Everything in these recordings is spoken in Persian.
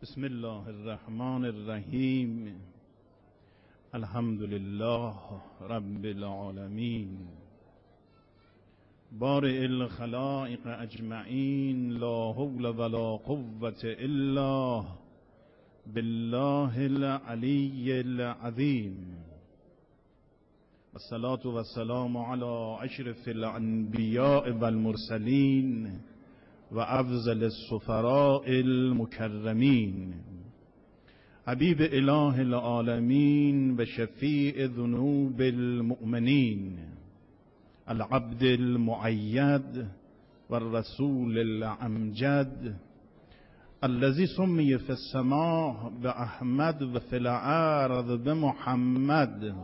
بسم الله الرحمن الرحیم. الحمد لله رب العالمین. بارئ الخلائق اجمعین. لا حول ولا قوة الا بالله العلی العظیم. والصلاة والسلام على اشرف الانبیاء والمرسلین و افضل السفراء المکرمین. حبیب اله العالمین و شفیع ذنوب المؤمنین. العبد المؤید و الرسول الامجد الذي سمي في السماء بأحمد و في الارض بمحمد.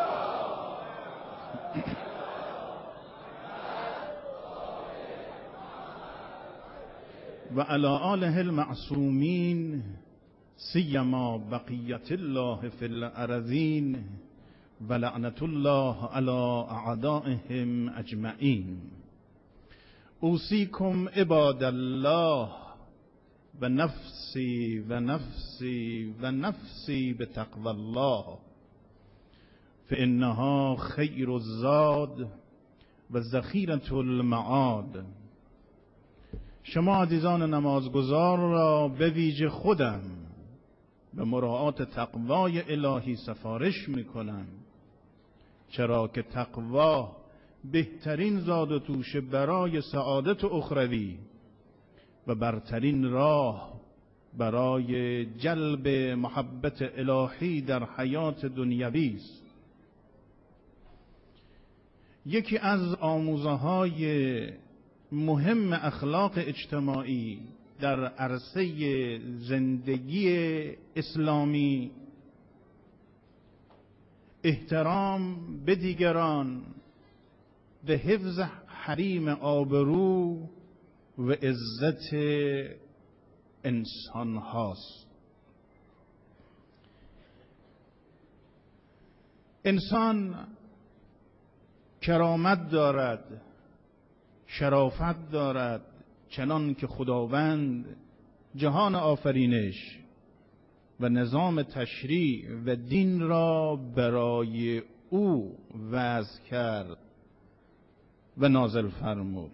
و علی آله المعصومین سیما بقیت الله فی الارضین و لعنت الله علی اعدائهم اجمعین. اوصیکم عباد الله و نفسی و نفسی و نفسی بتقوی الله فانها خیر الزاد و ذخیرة المعاد. شما عزیزان نمازگزار را به ویژه خودم به مراعات تقوای الهی سفارش میکنم، چرا که تقوا بهترین زاد و توشه برای سعادت اخروی و برترین راه برای جلب محبت الهی در حیات دنیوی است. یکی از آموزه‌های مهم اخلاق اجتماعی در عرصه زندگی اسلامی احترام به دیگران و حفظ حریم آبرو و عزت انسان هاست. انسان کرامت دارد، شرافت دارد، چنان که خداوند جهان آفرینش و نظام تشریع و دین را برای او وضع کرد و نازل فرمود.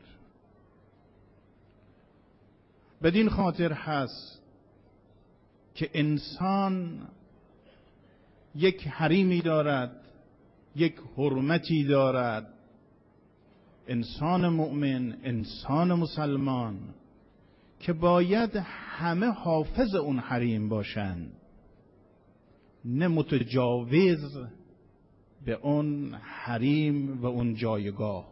بدین خاطر هست که انسان یک حریمی دارد، یک حرمتی دارد. انسان مؤمن، انسان مسلمان که باید همه حافظ اون حریم باشند، نه متجاوز به اون حریم و اون جایگاه.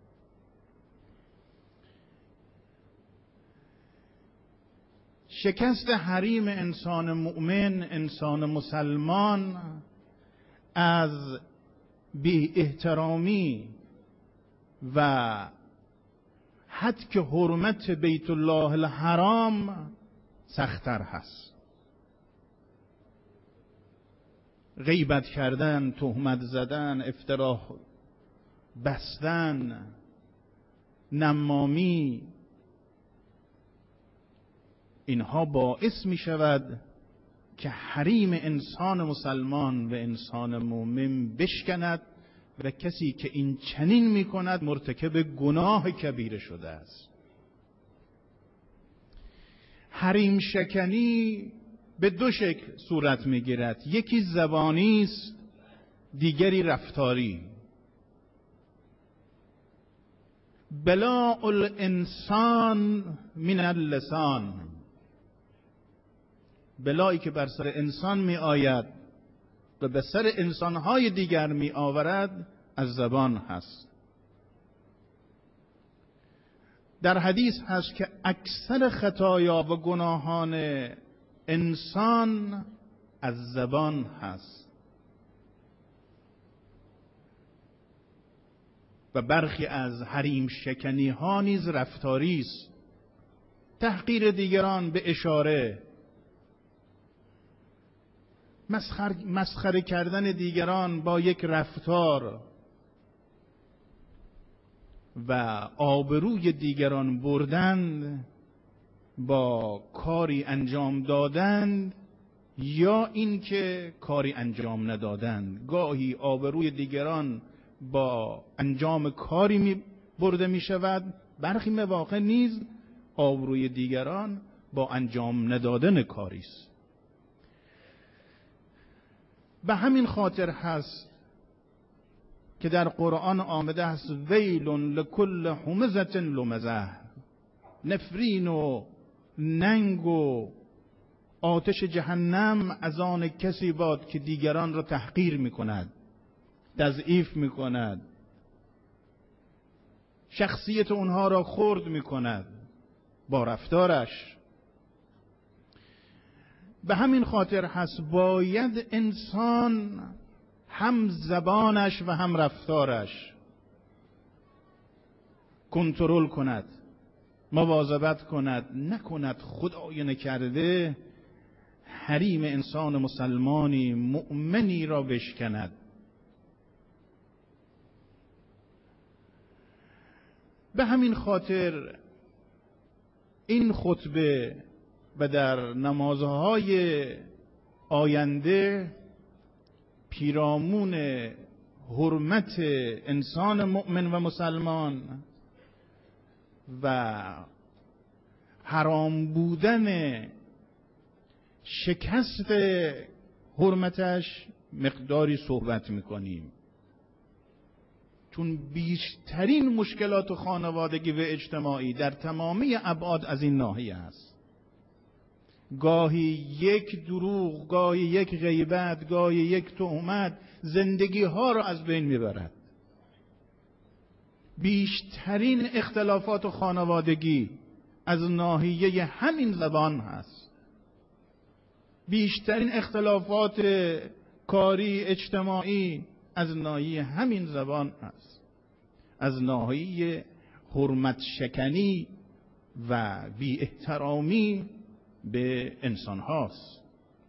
شکست حریم انسان مؤمن، انسان مسلمان از بی احترامی و حتی که حرمت بیت الله الحرام سخت‌تر هست. غیبت کردن، تهمت زدن، افترا بستن، نمامی، اینها باعث می شود که حریم انسان مسلمان و انسان مؤمن بشکند و کسی که این چنین می کند مرتکب گناه کبیره شده است. حریم شکنی به دو شکل صورت می گیرد. یکی زبانی است، دیگری رفتاری. بلاء الانسان من اللسان. بلایی که بر سر انسان می آید و به سر انسانهای دیگر می آورد از زبان هست. در حدیث هست که اکثر خطایا و گناهان انسان از زبان هست و برخی از حریم شکنی ها نیز رفتاری است. تحقیر دیگران به اشاره، مسخره کردن دیگران با یک رفتار و آبروی دیگران بردن با کاری انجام دادند یا اینکه کاری انجام ندادند. گاهی آبروی دیگران با انجام کاری برده می شود، برخی مواقع نیز آبروی دیگران با انجام ندادن کاری است. به همین خاطر هست که در قرآن آمده است ویل لکل همزة لمزة، نفرین و ننگ و آتش جهنم از آن کسی باد که دیگران را تحقیر می کند، تضعیف می کند، شخصیت اونها را خرد می کند با رفتارش. به همین خاطر هست باید انسان هم زبانش و هم رفتارش کنترل کند، مواظبت کند، نکند خدای نکرده حریم انسان مسلمانی مؤمنی را بشکند. به همین خاطر این خطبه و در نمازهای آینده پیرامون حرمت انسان مؤمن و مسلمان و حرام بودن شکست حرمتش مقداری صحبت میکنیم، چون بیشترین مشکلات خانوادگی و اجتماعی در تمامی ابعاد از این ناحیه است. گاهی یک دروغ، گاهی یک غیبت، گاهی یک تهمت زندگی ها را از بین میبرد. بیشترین اختلافات خانوادگی از ناحیه همین زبان هست. بیشترین اختلافات کاری اجتماعی از ناحیه همین زبان هست، از ناحیه حرمت شکنی و بی احترامی به انسان هاست.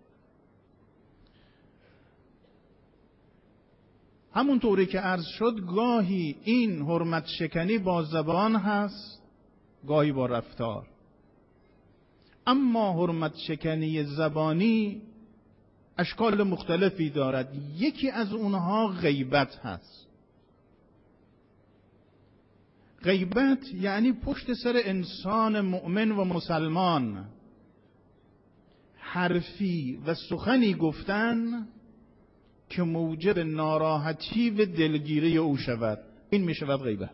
همونطوری که عرض شد گاهی این حرمت شکنی با زبان هست، گاهی با رفتار. اما حرمت شکنی زبانی اشکال مختلفی دارد. یکی از اونها غیبت هست. غیبت یعنی پشت سر انسان مؤمن و مسلمان حرفی و سخنی گفتن که موجب ناراحتی و دلگیری او شود. این می شود غیبت.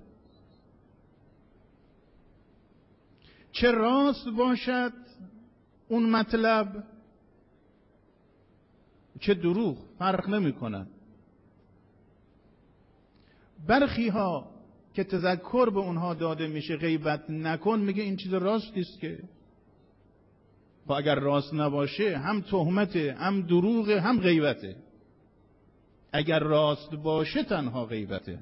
چه راست باشد اون مطلب، چه دروغ، فرق نمی کند. برخی ها که تذکر به اونها داده میشه غیبت نکن، میگه این چیز راستی است که و اگر راست نباشه هم تهمته، هم دروغه، هم غیبته. اگر راست باشه تنها غیبته.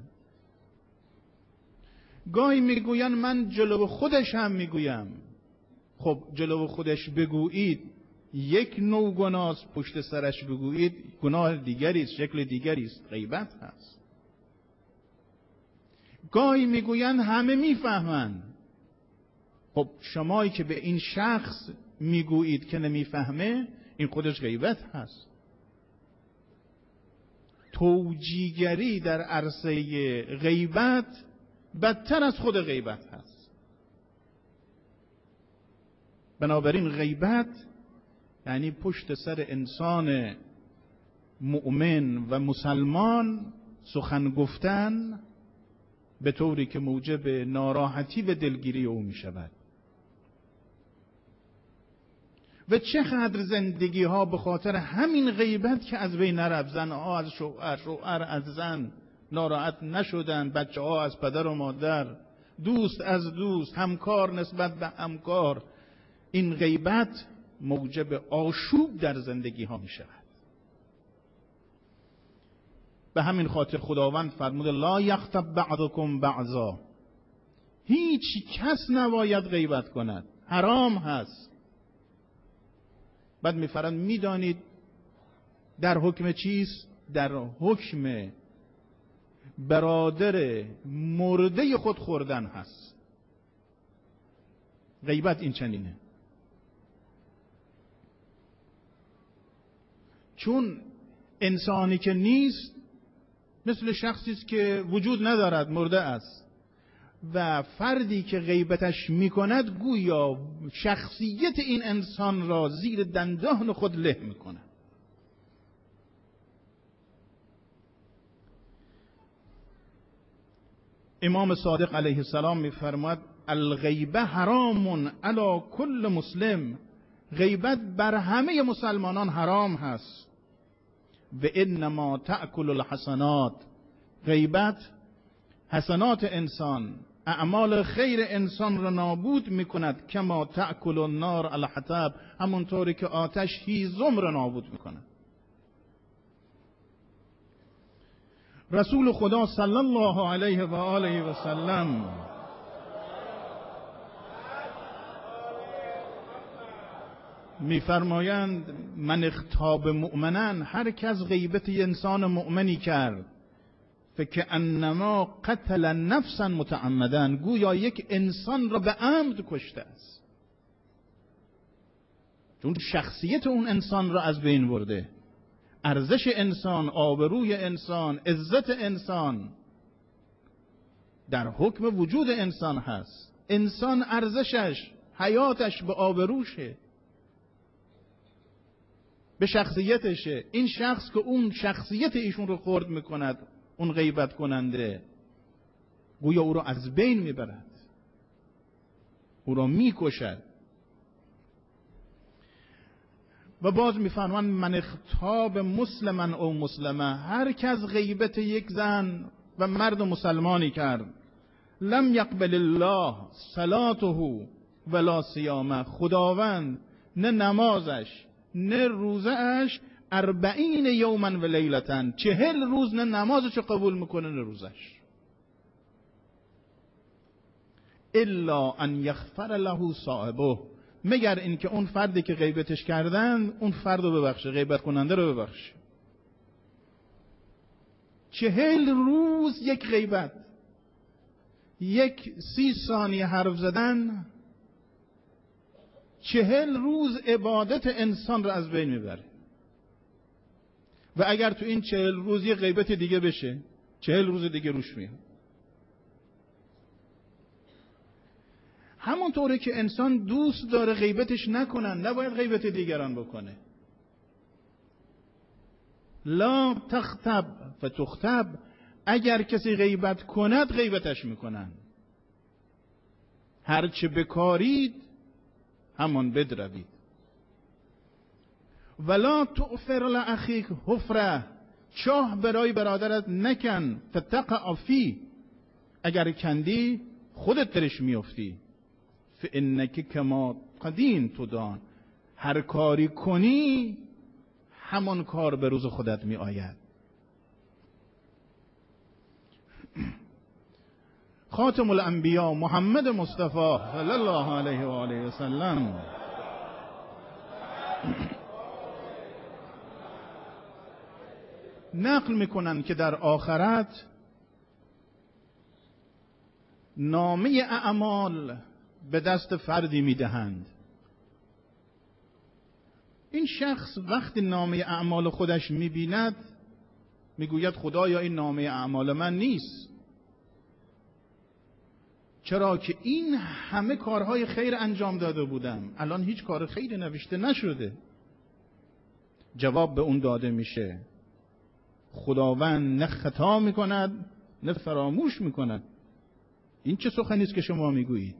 گاهی میگوین من جلو خودش هم میگویم. خب جلو خودش بگویید یک نوع گناه، پشت سرش بگویید گناه دیگری است، شکل دیگری است، غیبت هست. گاهی میگوین همه میفهمن. خب شمایی که به این شخص میگویید که نمیفهمه، این خودش غیبت هست. توجیهگری در عرصه غیبت بدتر از خود غیبت هست. بنابراین غیبت یعنی پشت سر انسان مؤمن و مسلمان سخن گفتن به طوری که موجب ناراحتی و دلگیری او می شود. و چقدر زندگی ها به خاطر همین غیبت که از بین نرفت، زن ها از شوهر، شوهر از زن ناراحت نشدن، بچه ها از پدر و مادر، دوست از دوست، همکار نسبت به همکار. این غیبت موجب آشوب در زندگی ها می شود. به همین خاطر خداوند فرموده لا یغتب بعضکم بعضا، هیچ کس نباید غیبت کند، حرام هست. بعد میفرماید میدانید در حکم چیست؟ در حکم برادر مرده خود خوردن هست. غیبت این چنینه. چون انسانی که نیست مثل شخصی است که وجود ندارد، مرده است، و فردی که غیبتش میکند گویا شخصیت این انسان را زیر دندان خود له میکند. امام صادق علیه السلام میفرماید الغیبه حرام علی کل مسلم، غیبت بر همه مسلمانان حرام هست. و انما تأکل الحسنات، غیبت حسنات انسان، اعمال خیر انسان را نابود میکند. کما تأکل النار الحطب، همونطوری که آتش هیزم را نابود میکند. رسول خدا صلی الله علیه و آله و سلم میفرمایند من اغتاب مؤمنا، هر کس غیبت انسان مؤمنی کرد فکأنما قتل نفسا متعمدا، گویا یک انسان را به عمد کشته است، چون شخصیت اون انسان را از بین برده. ارزش انسان، آبروی انسان، عزت انسان در حکم وجود انسان هست. انسان ارزشش، حیاتش به آبروشه، به شخصیتشه. این شخص که اون شخصیت ایشون رو خرد میکند، اون غیبت کننده، گویا او رو از بین میبرد، او رو میکشد. و باز میفرمان من اغتاب مسلما او مسلمه، هر کس غیبت یک زن و مرد مسلمانی کرد لم یقبل الله صلاته ولا صیامه، خداوند نه نمازش نه روزش 40 یوما و لیلتا، 40 روز نه نمازش قبول میکنه نه روزش، الا ان یغفر له صاحبه، مگر اینکه اون فردی که غیبتش کردن اون فرد رو ببخشه، غیبت کننده رو ببخشه. 40 روز یک غیبت، یک 30 ثانیه حرف زدن، 40 روز عبادت انسان رو از بین میبره. و اگر تو این 40 روز یه غیبت دیگه بشه، 40 روز دیگه روش میاد. همونطوره که انسان دوست داره غیبتش نکنن، نباید غیبت دیگران بکنه. لا تغتب فتغتب، اگر کسی غیبت کند غیبتش میکنن. هرچه بکارید همان بدروید. ولا تؤفر لاخیک حفره، چاه برای برادرت نکن. فتقع فی، اگر کندی خودت درش میافتی. فانک کما قدین تدان، هر کاری کنی همان کار به روز خودت می آید. خاتم الانبیا محمد مصطفی صلی الله علیه و آله و سلم نقل میکنن که در آخرت نامه اعمال به دست فردی میدهند. این شخص وقتی نامه اعمال خودش میبیند میگوید خدایا این نامه اعمال من نیست. چرا که این همه کارهای خیر انجام داده بودم، الان هیچ کار خیری نوشته نشده. جواب به اون داده میشه خداوند نه خطا میکند نه فراموش میکند. این چه سخنی است که شما میگویید؟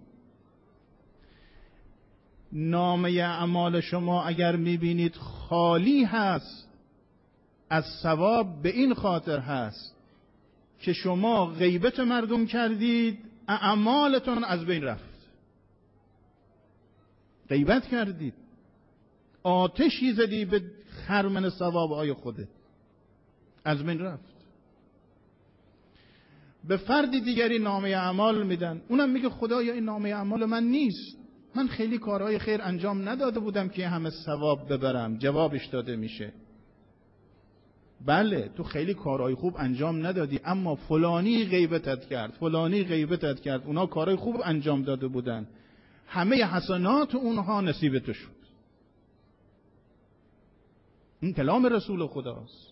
نامه اعمال شما اگر میبینید خالی هست از ثواب، به این خاطر هست که شما غیبت مردم کردید، اعمالتون از بین رفت. غیبت کردید، آتشی زدی به خرمن ثوابهای خودت، از بین رفت. به فردی دیگری نامه اعمال میدن، اونم میگه خدایا این نامه اعمال من نیست، من خیلی کارهای خیر انجام نداده بودم که همه ثواب ببرم. جوابش داده میشه بله تو خیلی کارهای خوب انجام ندادی، اما فلانی غیبتت کرد، فلانی غیبتت کرد، اونا کارهای خوب انجام داده بودن، همه حسنات اونها نصیب تو شد. این کلام رسول خداست.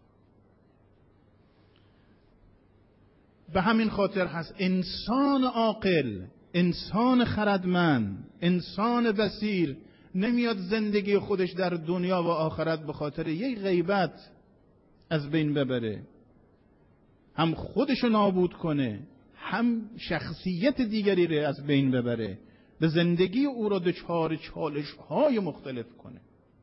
به همین خاطر هست انسان عاقل، انسان خردمند، انسان بصیر نمیاد زندگی خودش در دنیا و آخرت به خاطر یک غیبت از بین ببره، هم خودشو نابود کنه، هم شخصیت دیگری رو از بین ببره، به زندگی او را دچار چالش‌های مختلف کنه.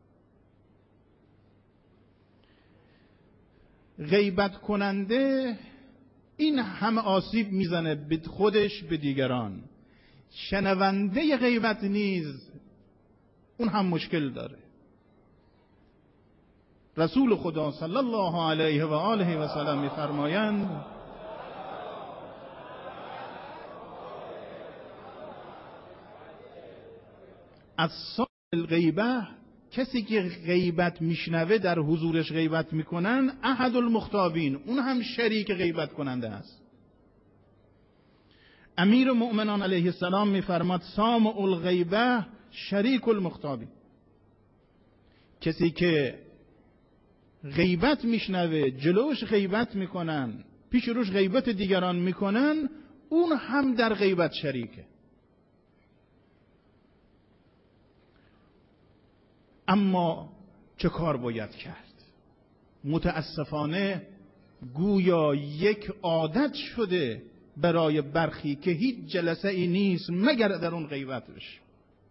غیبت کننده این همه آسیب میزنه به خودش، به دیگران. شنونده غیبت نیز اون هم مشکل داره. رسول خدا صلی الله علیه و آله و سلم می‌فرمایند از سائل غیبه، کسی که غیبت میشنوه در حضورش غیبت میکنن، احد المخطابین، اون هم شریک غیبت کننده است. امیر المؤمنان علیه السلام میفرماد سامع الغیبه شریک المخطابین، کسی که غیبت میشنوه، جلوش غیبت میکنن، پیش روش غیبت دیگران میکنن، اون هم در غیبت شریکه. اما چه کار باید کرد؟ متاسفانه گویا یک عادت شده برای برخی که هیچ جلسه ای نیست مگر در اون غیبت بشه.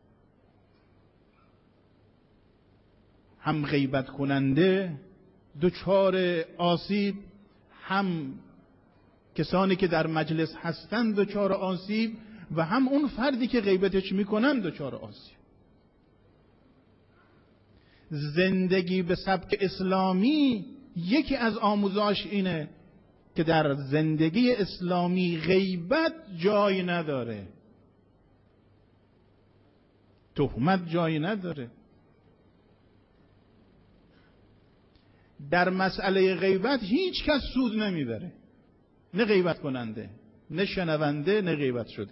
هم غیبت کننده دچار آسیب، هم کسانی که در مجلس هستند دچار آسیب، و هم اون فردی که غیبتش میکنن دچار آسیب. زندگی به سبک اسلامی یکی از آموزاش اینه که در زندگی اسلامی غیبت جای نداره، تهمت جای نداره. در مسئله غیبت هیچ کس سود نمیبره، نه غیبت کننده، نه شنونده، نه غیبت شده.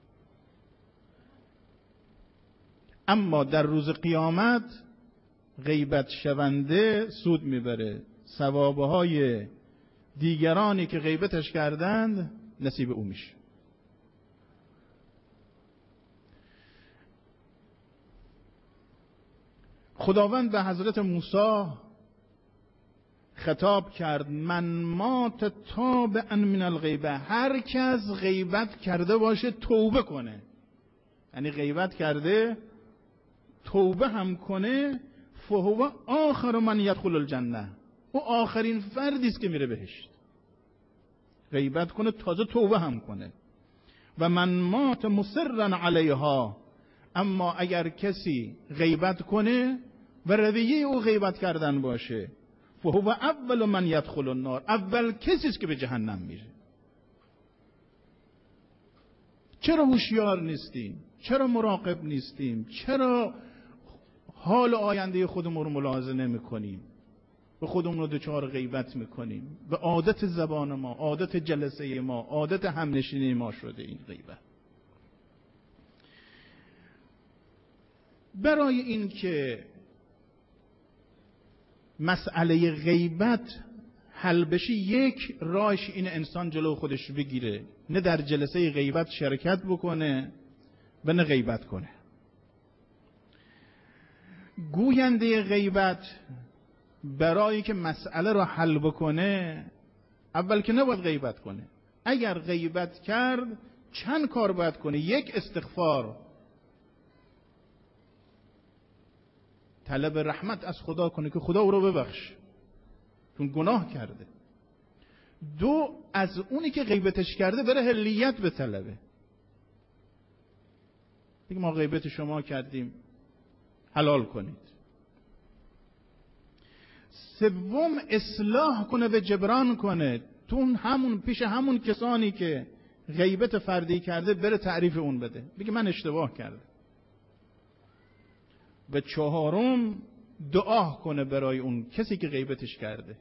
اما در روز قیامت غیبت شونده سود میبره، ثوابهای دیگرانی که غیبتش کردند نصیب او میشه. خداوند به حضرت موسی خطاب کرد من مات تابعا من الغیبه، هر کس غیبت کرده باشه توبه کنه، یعنی غیبت کرده توبه هم کنه، فهو آخر من یدخل الجنه، او آخرین فردی است که میره بهشت. غیبت کنه تازه توبه هم کنه. و من مات مصرا علیها، اما اگر کسی غیبت کنه و رویه او غیبت کردن باشه، فهو اول من یدخل النار، اول کسی است که به جهنم میره. چرا هوشیار نیستیم؟ چرا مراقب نیستیم؟ چرا حال آینده خودمون رو ملاحظه نمی کنیم؟ به خودمون رو دچار غیبت میکنیم. به عادت زبان ما، عادت جلسه ما، عادت همنشینی ما شده این غیبت. برای این که مسئله غیبت حل بشه، یک راهش این انسان جلو خودش بگیره، نه در جلسه غیبت شرکت بکنه و نه غیبت کنه. گوینده غیبت برای که مسئله را حل بکنه اول که نباید غیبت کنه. اگر غیبت کرد چند کار باید کنه. یک، استغفار، طلب رحمت از خدا کنه که خدا او رو ببخش چون گناه کرده. دو، از اونی که غیبتش کرده بره حلیت به طلبه، دیگه ما غیبت شما کردیم حلال کنید. سوم، اصلاح کنه و جبران کنه، تو همون پیش همون کسانی که غیبت فردی کرده بره تعریف اون بده، بگه من اشتباه کردم. و چهارم، دعا کنه برای اون کسی که غیبتش کرده،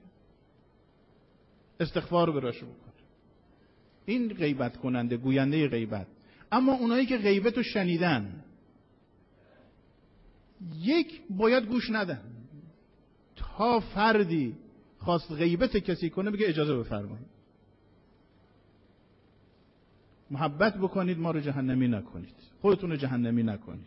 استغفار براش بکنه. این غیبت کننده، گوینده غیبت. اما اونایی که غیبتو شنیدن، یک، باید گوش ندن تا فردی خواست غیبت کسی کنه بگه اجازه بفرمایید، محبت بکنید، ما رو جهنمی نکنید، خودتون رو جهنمی نکنید.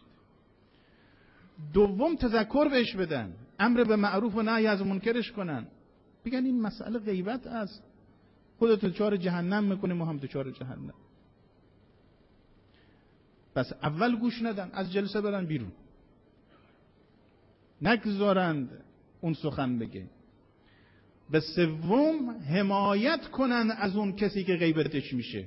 دوم تذکر بهش بدن، امر به معروف و نهی از منکرش کنن، بگن این مسئله غیبت است، خودت دچار جهنم میکنی، ما هم دچار جهنم. پس اول گوش ندن، از جلسه برن بیرون، نگذارند اون سخن بگه. به سوم حمایت کنن از اون کسی که غیبتش میشه.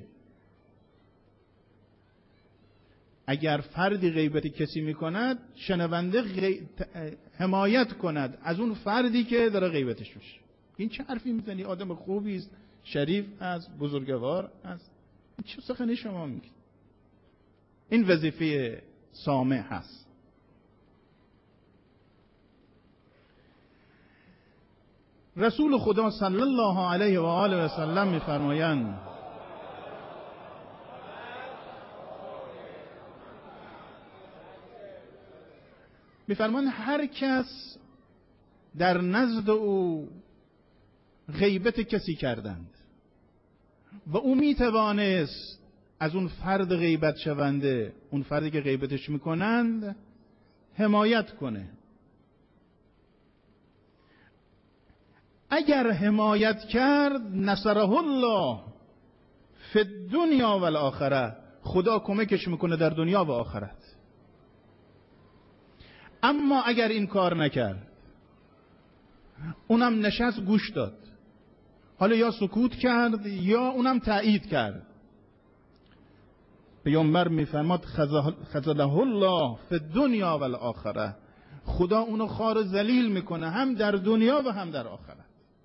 اگر فردی غیبت کسی میکند، شنونده حمایت کند از اون فردی که داره غیبتش میشه. این چه حرفی میزنی؟ آدم خوبی است، شریف است، بزرگوار است، چه سخنی شما میگید؟ این وظیفه سامع هست. رسول خدا صلی الله علیه و آله و سلم میفرمایند هر کس در نزد او غیبت کسی کردند و او میتوانست از اون فرد غیبت شونده، اون فردی که غیبتش میکنند، حمایت کنه. اگر حمایت کرد، نصره الله فی الدنیا و الاخره، خدا کمکش میکنه در دنیا و آخرت. اما اگر این کار نکرد، اونم نشست گوش داد، حالا یا سکوت کرد یا اونم تایید کرد، پیامبر میفرماد خذله الله فی الدنیا و الاخره، خدا اونو خوار و ذلیل میکنه هم در دنیا و هم در آخرت.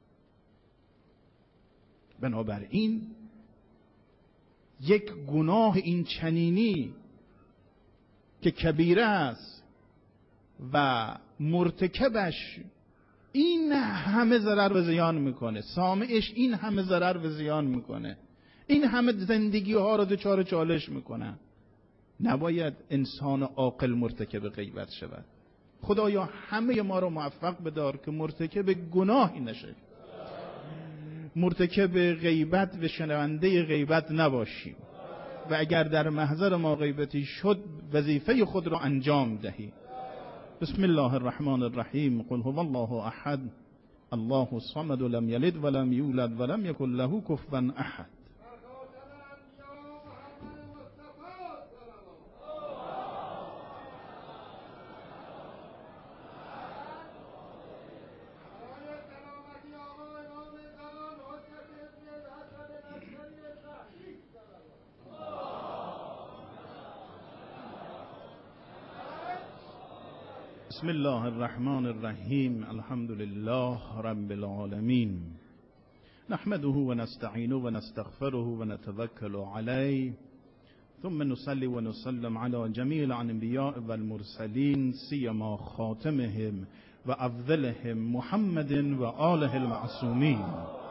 بنابراین یک گناه این چنینی که کبیره است و مرتکبش این همه ضرر و زیان میکنه، سامعش این همه ضرر و زیان میکنه، این همه زندگی ها رو دچار چالش میکنه، نباید انسان عاقل مرتکب غیبت شود. خدایا همه ما رو موفق بدار که مرتکب گناهی نشه، مرتکب غیبت و شنونده غیبت نباشیم و اگر در محضر ما غیبتی شد وظیفه خود را انجام دهیم. بسم الله الرحمن الرحیم. قل هو الله احد الله الصمد لم یلد ولم یولد ولم یکن له کفوا احد. بسم الله الرحمن الرحیم. الحمد لله رب العالمین. نحمده و نستعینه و نستغفره و نتوکل علیه، ثم نصلی و نسلم علی جمیع الانبیاء والمرسلین، سیما خاتمهم و افضلهم محمد و آله المعصومین،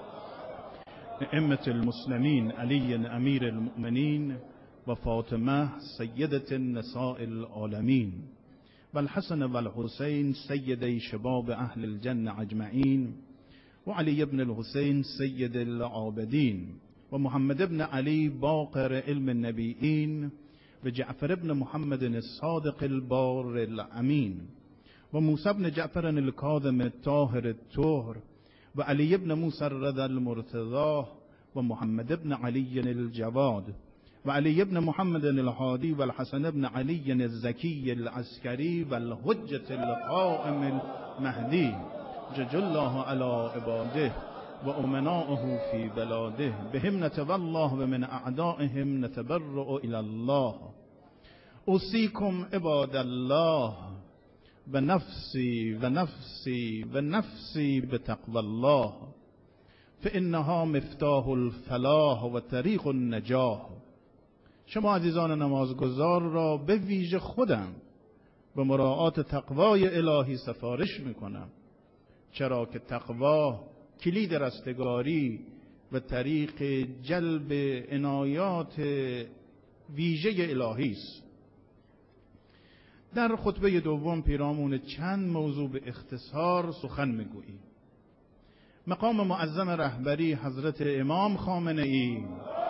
ائمة المسلمین علی امیر المؤمنین و فاطمه سیدة النساء العالمین و الحسن و الحسین سیدی شباب اهل الجنة اجمعین و علی ابن الحسین سید العابدین و محمد ابن علی باقر علم النبیین و جعفر ابن محمد الصادق البار الامین و موسی ابن جعفر الکاظم الطاهر الطهر و علی ابن موسی الرضا المرتضی و محمد ابن علی الجواد و علی ابن محمد الهادی و الحسن ابن علی الزکی العسکری و الحجة القائم المهدی، جج الله علی عباده و امنائه فی بلاده، بهم نتولاه و من اعدائهم نتبرأ الی الله. اوصیکم عباد الله و نفسی و نفسی و نفسی بتقوی الله، فانها مفتاح الفلاح و طریق النجاح. شما عزیزان نمازگزار را به ویژه خودم به مراعات تقوای الهی سفارش میکنم، چرا که تقوا کلید رستگاری و طریق جلب عنایات ویژه الهی است. در خطبه دوم پیرامون چند موضوع به اختصار سخن میگوییم. مقام معظم رهبری حضرت امام خامنه ای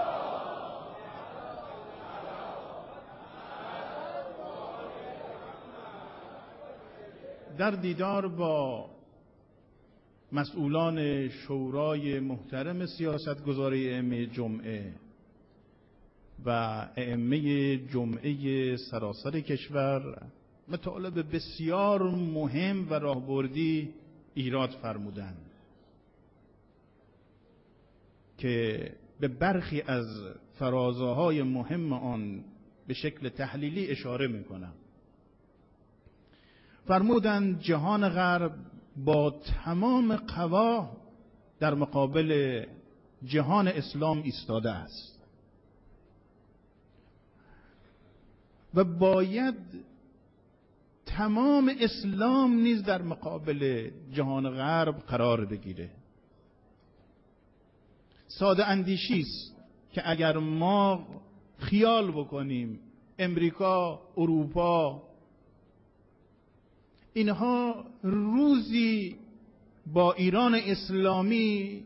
در دیدار با مسئولان شورای محترم سیاستگذاری ائمه جمعه و ائمه جمعه سراسر کشور مطالب بسیار مهم و راهبردی ایراد فرمودند که به برخی از فرازه‌های مهم آن به شکل تحلیلی اشاره می‌کنم. فرمودند جهان غرب با تمام قوا در مقابل جهان اسلام ایستاده است و باید تمام اسلام نیز در مقابل جهان غرب قرار بگیره. ساده اندیشی است که اگر ما خیال بکنیم امریکا، اروپا اینها روزی با ایران اسلامی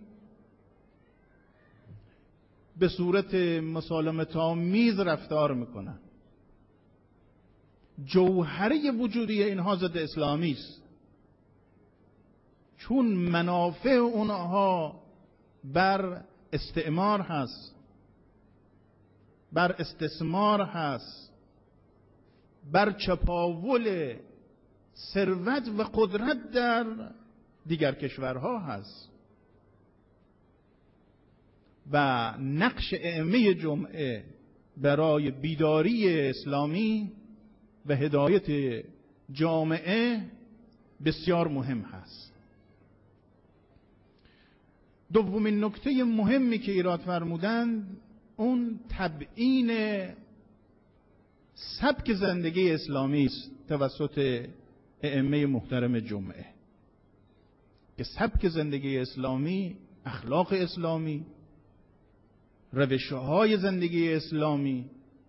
به صورت مسالمت‌آمیز رفتار میکنن، جوهره وجودی اینها ضد اسلامی است، چون منافع اونها بر استعمار هست، بر استثمار هست، بر چپاول ثروت و قدرت در دیگر کشورها هست و نقش ائمه جمعه برای بیداری اسلامی و هدایت جامعه بسیار مهم هست. دومین نکته مهمی که ایراد فرمودند اون تبیین سبک زندگی اسلامی است توسط ائمه محترم جمعه، که سبک زندگی اسلامی، اخلاق اسلامی، روش‌های زندگی اسلامی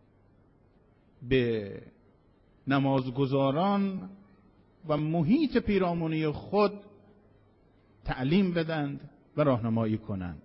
به نمازگزاران و محیط پیرامونی خود تعلیم بدند و راهنمایی کنند.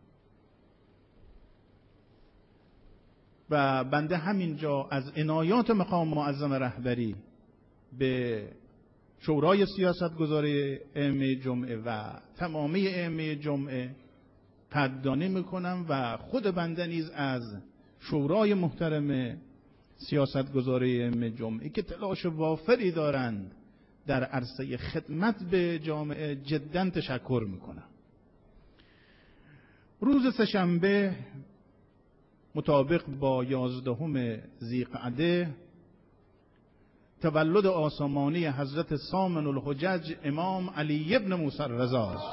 و بنده همینجا از عنایات مقام معظم رهبری به شورای سیاستگذاری ائمه جمعه و تمامی ائمه جمعه قدردانی میکنم و خود بنده نیز از شورای محترم سیاستگذاری ائمه جمعه که تلاش وافری دارند در عرصه خدمت به جامعه جدا تشکر میکنم. روز سه‌شنبه مطابق با 11 ذی‌قعده تولد آسمانی حضرت ثامن الحجج امام علی ابن موسی الرضا است.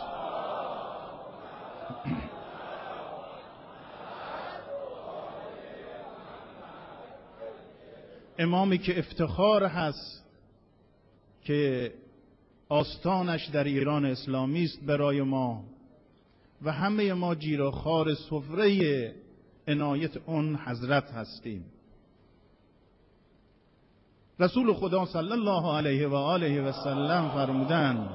امامی که افتخار هست که آستانش در ایران اسلامی است برای ما و همه ما جیره‌خوار سفره عنایت اون حضرت هستیم. رسول خدا صلی الله علیه و آله و سلم فرمودند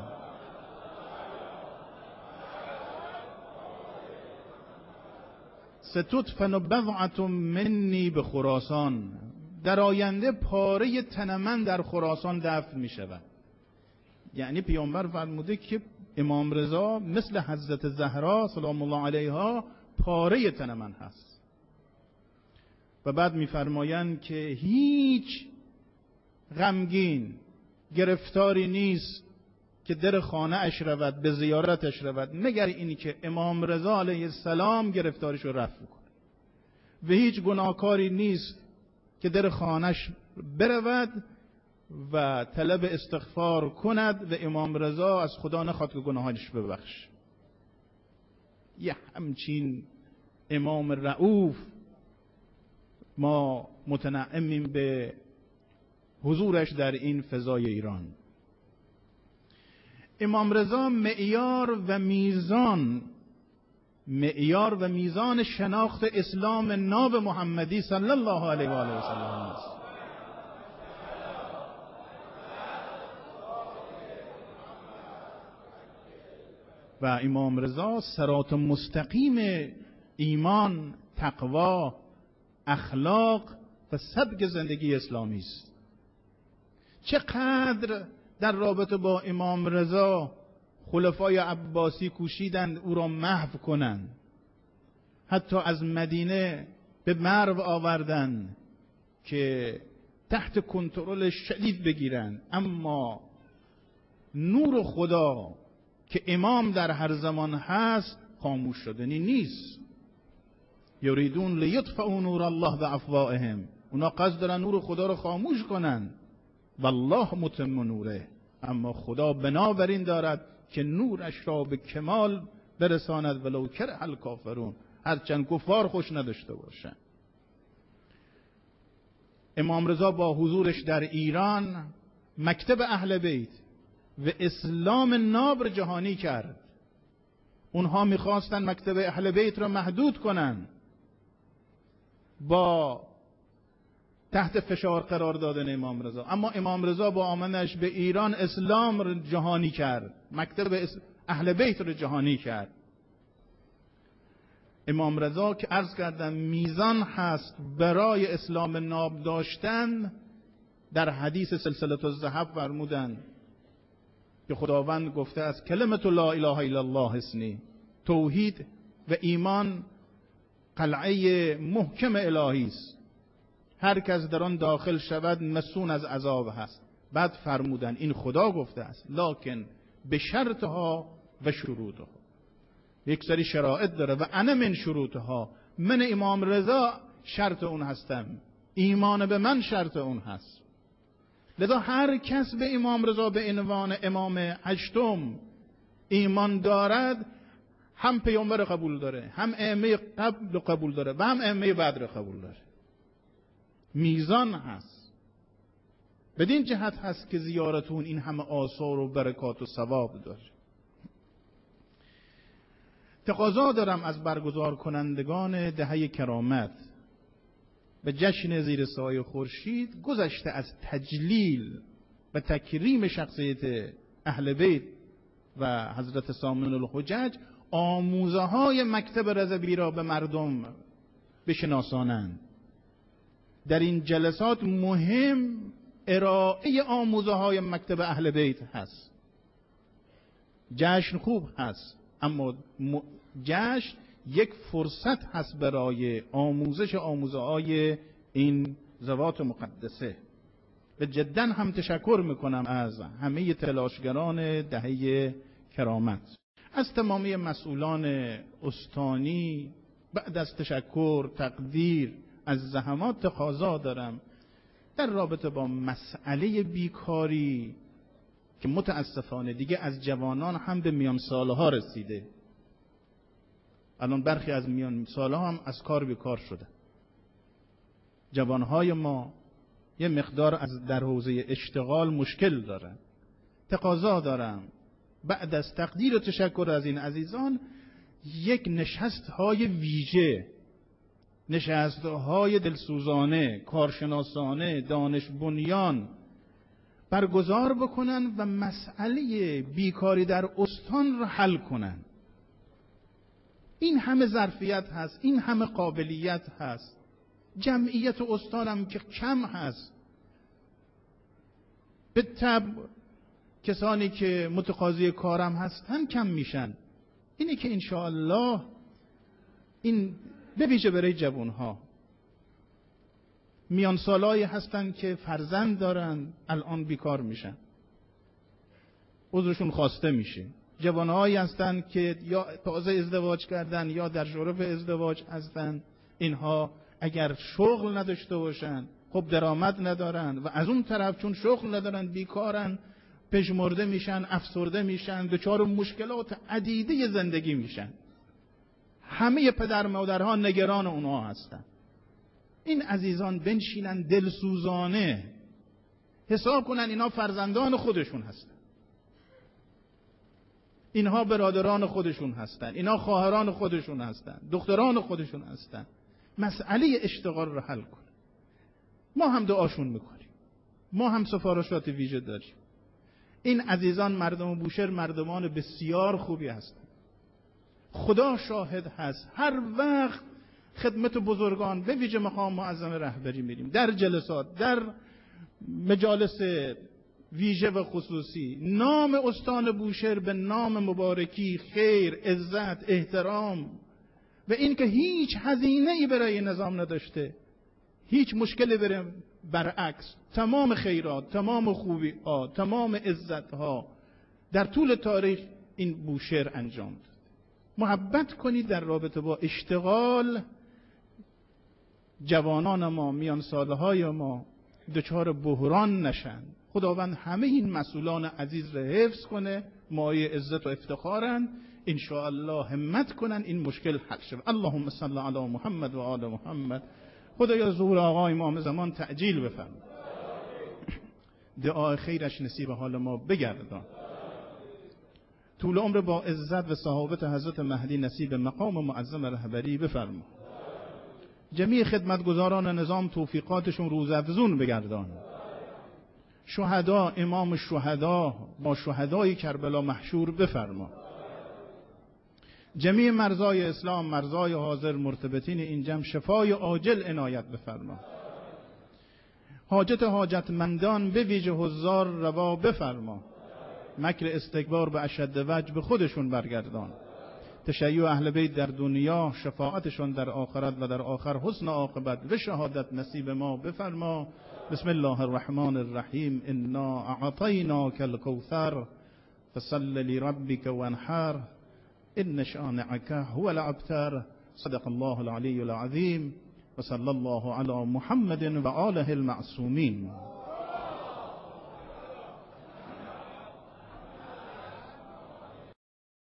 ستدفن بضعة منی به خراسان، در آینده پاره تن من در خراسان دفن می شود. یعنی پیامبر فرموده که امام رضا مثل حضرت زهرا سلام الله علیها پاره تن من هست. و بعد می‌فرمایند که هیچ غمگین گرفتاری نیست که در خانه اش رود به زیارتش رود مگر اینی که امام رضا علیه السلام گرفتارش رو رفع کنه، و هیچ گناهکاری نیست که در خانهش برود و طلب استغفار کند و امام رضا از خدا نخواد که گناهانش ببخش. یه همچین امام رؤوف ما متنعمیم به حضورش در این فضای ایران. امام رضا معیار و میزان شناخت اسلام ناب محمدی صلی الله علیه و آله و سلم است. و امام رضا صراط مستقیم ایمان، تقوا، اخلاق و سبک زندگی اسلامی است. چقدر در رابطه با امام رضا خلفای عباسی کوشیدند او را محو کنند، حتی از مدینه به مرو آوردند که تحت کنترل شدید بگیرند، اما نور خدا که امام در هر زمان هست خاموش شدنی نیست. یریدون لیطفئوا نور الله بافواههم، اونا قصد دارن نور خدا رو خاموش کنن، والله متم نوره، اما خدا بنابراین دارد که نورش را به کمال برساند ولو کره الکافرون، هرچند کفار خوش نداشته باشن. امام رضا با حضورش در ایران مکتب اهل بیت و اسلام ناب را جهانی کرد. اونها میخواستن مکتب اهل بیت را محدود کنن، با تحت فشار قرار دادن امام رضا، اما امام رضا با آمدنش به ایران اسلام را جهانی کرد، مکتب اهل بیت را جهانی کرد. امام رضا که عرض کردم میزان هست برای اسلام ناب داشتن، در حدیث سلسله الذهب فرمودند که خداوند گفته است کلمت لا اله الا الله حصنی، توحید و ایمان قلعه محکم الهی است، هر کس در آن داخل شود مسون از عذاب هست. بعد فرمودن این خدا گفته است لکن به شرطها و شروطها، یک سری شرایط داره و انا من شروطها، من امام رضا شرط اون هستم، ایمان به من شرط اون هست. لذا هر کس به امام رضا به عنوان امام هشتم ایمان دارد، هم پیامبر قبول داره، هم ائمه قبل قبول داره و هم ائمه بعد رو قبول داره. میزان هست. بدین جهت هست که زیارتون این همه آثار و برکات و ثواب داره. تقاضا دارم از برگزار کنندگان دهه کرامت به جشن زیر سایه خورشید، گذشته از تجلیل و تکریم شخصیت اهل بیت و حضرت سامن الحجج، آموزه های مکتب رضوی را به مردم بشناسانند. در این جلسات مهم ارائه آموزه های مکتب اهل بیت هست. جشن خوب هست، اما جشن یک فرصت هست برای آموزش آموزه های این ذوات مقدسه. و جدا هم تشکر میکنم از همه تلاشگران دهه کرامت. از تمامی مسئولان استانی بعد از تشکر تقدیر از زحمات تقاضا دارم در رابطه با مسئله بیکاری که متاسفانه دیگه از جوانان هم به میان ساله ها رسیده. الان برخی از میان ساله هم از کار بیکار شده. جوانهای ما یه مقدار از در حوزه اشتغال مشکل دارن. تقاضا دارم بعد از تقدیر و تشکر از این عزیزان یک نشست‌های ویژه، نشست‌های دلسوزانه، کارشناسانه، دانش بنیان برگزار بکنن و مسئله بیکاری در استان را حل کنن. این همه ظرفیت هست، این همه قابلیت هست. جمعیت استانم که کم هست، به طبع کسانی که متقاضی کارم هستن کم میشن. اینه که انشاءالله این بویژه برای جوانها، میان سالایی هستن که فرزند دارن الان بیکار میشن، عذرشون خواسته میشه. جوانهایی هستن که یا تازه ازدواج کردن یا در شرف ازدواج هستن، اینها اگر شغل نداشته باشن خب درآمد ندارن و از اون طرف چون شغل ندارن بیکارن، پژمرده میشن، افسرده میشن، دچار مشکلات عدیده زندگی میشن. همه پدر مادرها نگران اونها هستن. این عزیزان بنشینن دلسوزانه حساب کنن اینا فرزندان خودشون هستن، اینها برادران خودشون هستن، اینها خواهران خودشون هستن، دختران خودشون هستن. مسئله اشتغال رو حل کن. ما هم دعاشون میکنیم، ما هم سفارشات ویژه داریم. این عزیزان مردم بوشهر مردمان بسیار خوبی هستند. خدا شاهد هست هر وقت خدمت بزرگان به ویژه مقام معظم رهبری میریم، در جلسات، در مجالس ویژه و خصوصی، نام استان بوشهر به نام مبارکی، خیر، عزت، احترام و این که هیچ هزینه‌ای برای نظام نداشته، هیچ مشکلی بره، برعکس تمام خیرات، تمام خوبی ها، تمام عزت ها در طول تاریخ این بوشهر انجام داد. محبت کنید در رابطه با اشتغال جوانان ما، میان سالهای ما دچار بحران نشن. خداوند همه این مسئولان عزیز را حفظ کنه، مایه عزت و افتخارن، ان شاء الله همت کنن این مشکل حل شود. اللهم صل علی محمد و آل محمد. خدایا ظهور آقا امام زمان تعجیل بفرما، دعای خیرش نصیب حال ما بگردان، طول عمر با عزت و صحابت حضرت مهدی نصیب مقام معظم رهبری بفرما. جمیع خدمتگزاران نظام توفیقاتشون روزافزون بگردان. شهدا، امام شهدا با شهدای کربلا محشور بفرما. جمیع مرزای اسلام، مرزای حاضر مرتبطین این جمع شفای عاجل عنایت بفرما. حاجت حاجتمندان به ویژه حضار روا بفرما. مکر استکبار به اشد وجه به خودشون برگردان. تشیع اهل بیت در دنیا، شفاعتشون در آخرت و در آخر حسن عاقبت و شهادت نصیب ما بفرما. بسم الله الرحمن الرحیم. انا اعطیناک الکوثر فصل لربک وانحر ان شانئک هو الابتر. صدق الله العلی العظیم و صلی الله علی محمد و آله المعصومین.